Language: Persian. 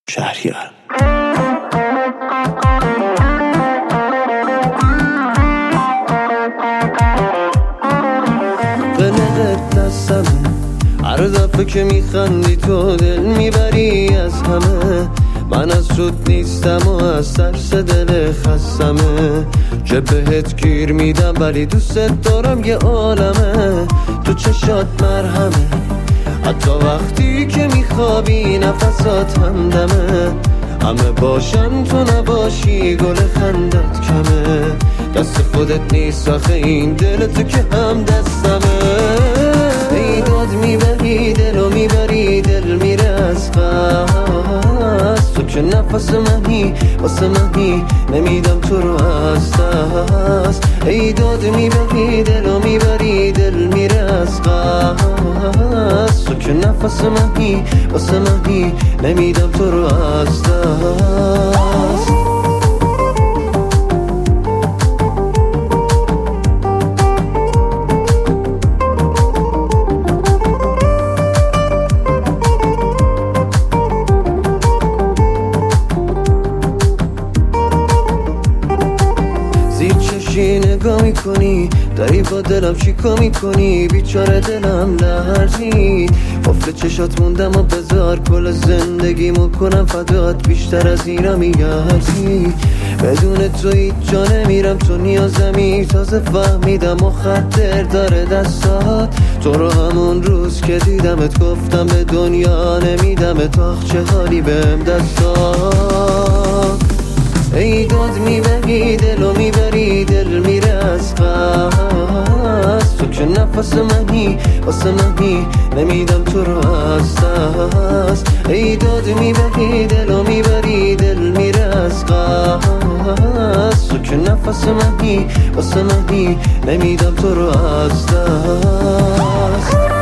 شهریار. قلقت دستمه، هر دفعه که میخندی تو دل میبری از همه. من از رود نیستم و از ترس دل خستمه. چه بهت گیر میدم ولی دوست دارم یه عالمه. تو چشات مرهمه، حتی وقتی که میخوابی نفسات همدمه. همه باشن تو نباشی گل خندت کمه. دست خودت نیست آخه این دل تو که هم دستمه. ای داد میبری دلو میبری دل میره از قصد. تو که نفس منی واسه منی نمیدم تو رو از دست. ای داد میبری دلو میبری دل میره از قصد. تو که نفس منی واسه منی نمیدم تو رو از دست. نگاه میکنی داری با دلم چیکار میکنی؟ بیچاره دلم لرزید. قفل چشات موندم و بذار کل زندگیمو کنم فدات. بیشتر از اینا میارزی. بدون تو هیچ جا نمیرم، تو نیازمی. تازه فهمیدم و خطر داره دستات. تو رو همون روز که دیدمت گفتم به دنیا نمیدمت. آخ چه حالی بهم دستات. ای داد میبری دلو میبری دل میره از قصد. تو که نفس منی واسه منی نمیدم تو رو از دست. ای داد میبری دلو میبری دل میره از قصد. تو که نفس منی واسه منی نمیدم تو رو از دست.